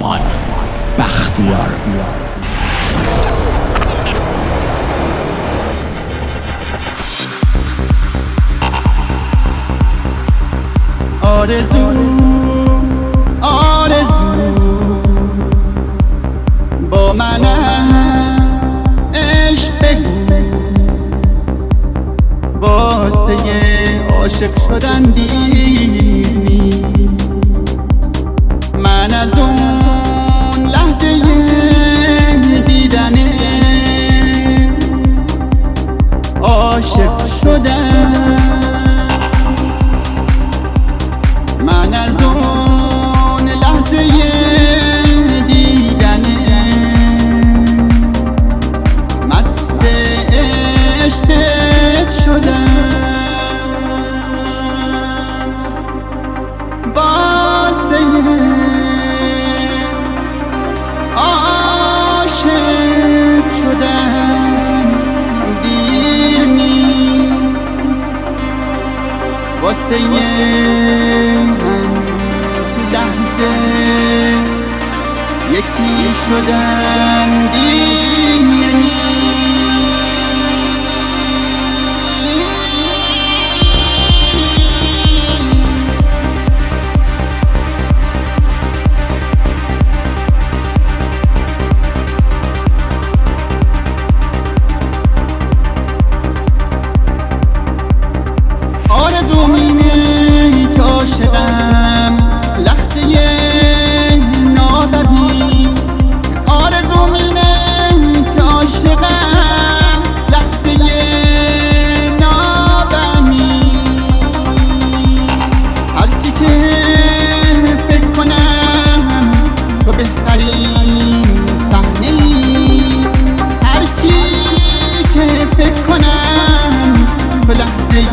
آرمان بختیار. آرزو با من است، عشق بگو واسه عاشق شدن دیر نیست. من از اون لحظه دیدن عاشق شدم، من از اون لحظه دیدن مست عشقت شدم. واسه عاشق شدن دیر نیست، واسه لحظه یکی شدن دیر نیست. آرزوم اینه که عاشقم لحظه ناببین، آرزوم اینه که عاشقم لحظه ناببین. هرچی که فکر کنم تو بهترین صحنه‌ای، هرچی که فکر کنم تو لحظه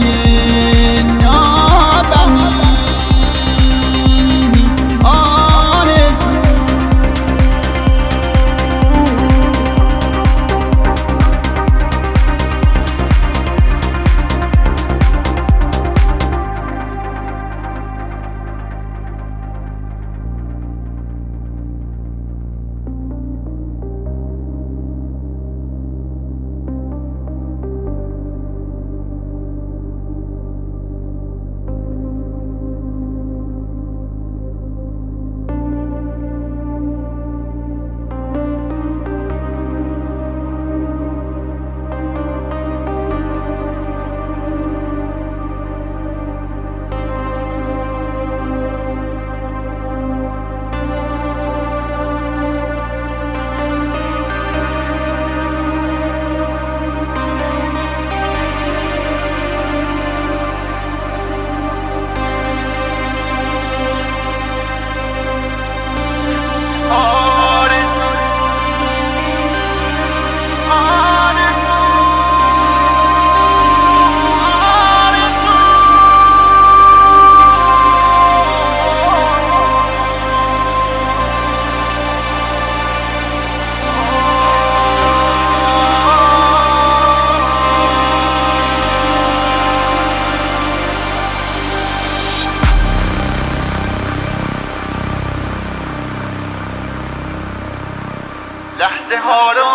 لحظه ها رو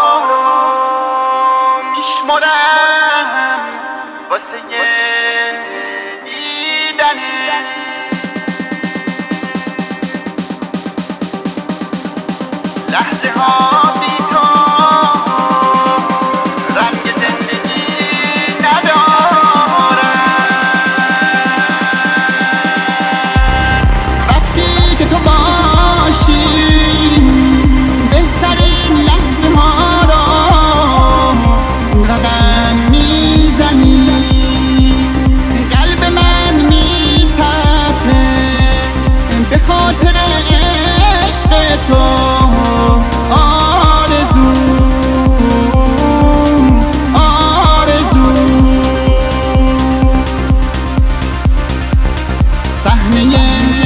میشمرم واسه دیدن لحظه ها بی تو رنگ زندگی ندارن. وقتی که تو باشی بهترین لحظه ها رو رقم میزنی، قلب من میتپه به خاطر عشق تو. آرزو صحنه